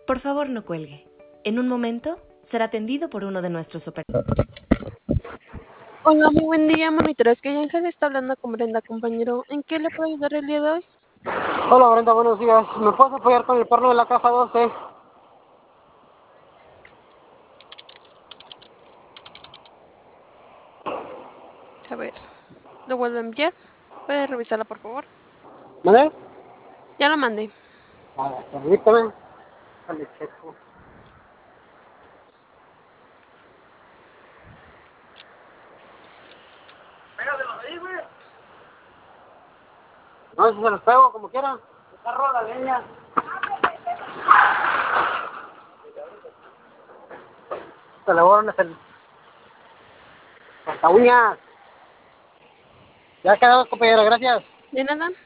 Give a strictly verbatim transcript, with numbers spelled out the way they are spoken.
Por favor, no cuelgue. En un momento será atendido por uno de nuestros operadores. Hola, muy buen día, monitores. Que Ángel está hablando con Brenda, compañero. ¿En qué le puedo ayudar el día de hoy? Hola Brenda, buenos días. ¿Me puedes apoyar con el perno de la caja doce? A ver, lo vuelvo a enviar. ¿Puede revisarla, por favor? ¿Vale? Ya lo mandé. A ver, permítame. Dale, checo. Pégaselos ahí, güey. No, si se los pego, como quiera. Agarro la leña. Se le borran el... Hasta uñas. Ya ha quedado, compañero, gracias. ¿De nada?